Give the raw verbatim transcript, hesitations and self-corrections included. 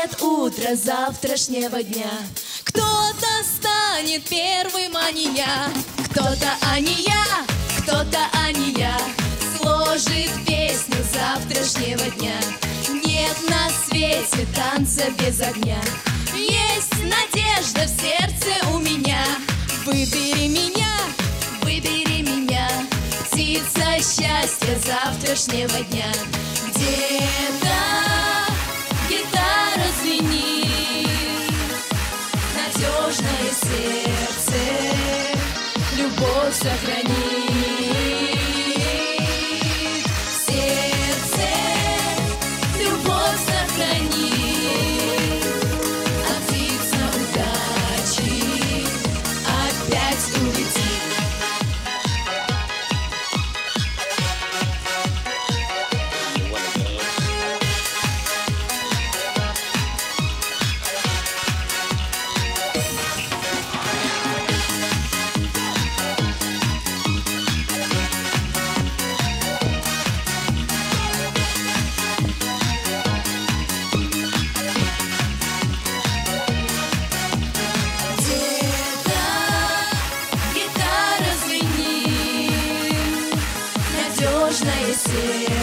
Наступает утро завтрашнего дня. Кто-то станет первым, а не я. Кто-то, а не я, кто-то, а не я, сложит песню завтрашнего дня. Нет на свете танца без огня. Есть надежда в сердце у меня. Выбери меня, выбери меня, птица счастья завтрашнего дня. Где-то гитара звенит, надежное сердце любовь сохранит. Сердце любовь сохранит, а птица удачи опять улетит. Надежное сердце